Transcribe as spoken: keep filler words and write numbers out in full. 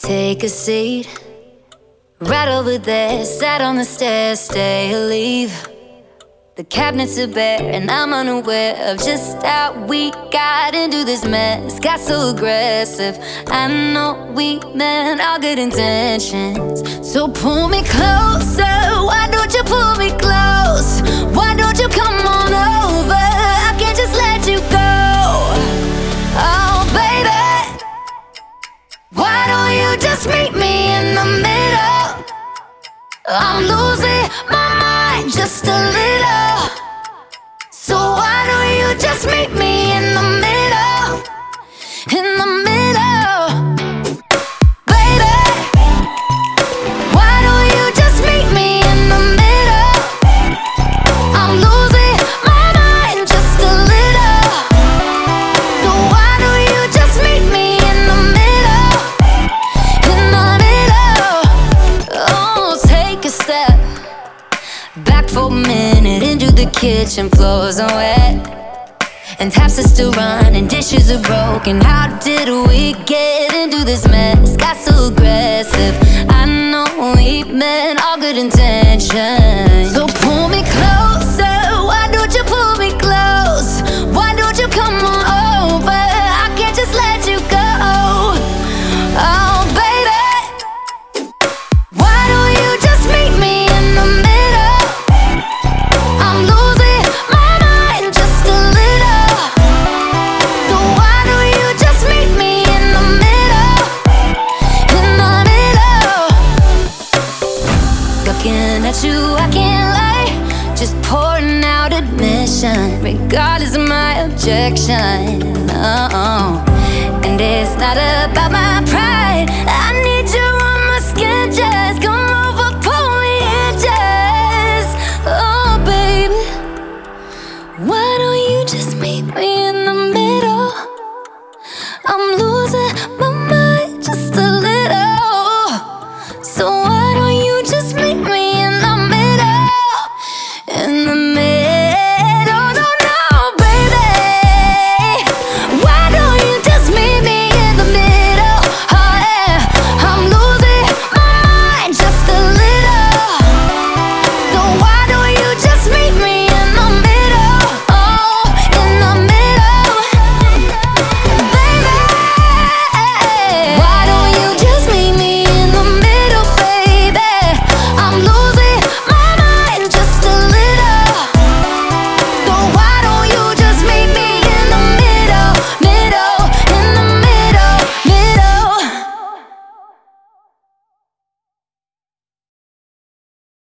Take a seat, right over there. Sat on the stairs, stay or leave. The cabinets are bare and I'm unaware of just how we got into this mess. Got so aggressive, I know we meant all good intentions. So pull me closer, why don't you pull me close? Why don't you come on over? I can't just let you go. Oh baby, why don't you just meet me in the middle? I'm losing my mind just a little. So why don't you just meet me in the middle? In the middle, baby. Why don't you just meet me in the middle? I'm losing my mind just a little. So why don't you just meet me in the middle? In the middle. Oh, take a step back for a minute into the kitchen. Floors are wet and taps are still running, dishes are broken. How did we get into this mess? Got so aggressive, I know we meant all good intentions. So pull me closer, why don't you pull me close? Why don't you come on over? I can't just let you go. Oh baby, why don't you just meet me in the middle? I'm losing my mind just a little. So why don't you just meet me in the middle? In the middle. Looking at you, I can't lie, just pouring out admission, regardless of my objection. Oh, and it's not about my pride. I need you on my skin, just come over, pull me in, just. Oh baby, why don't you just meet me in the middle? I'm losing my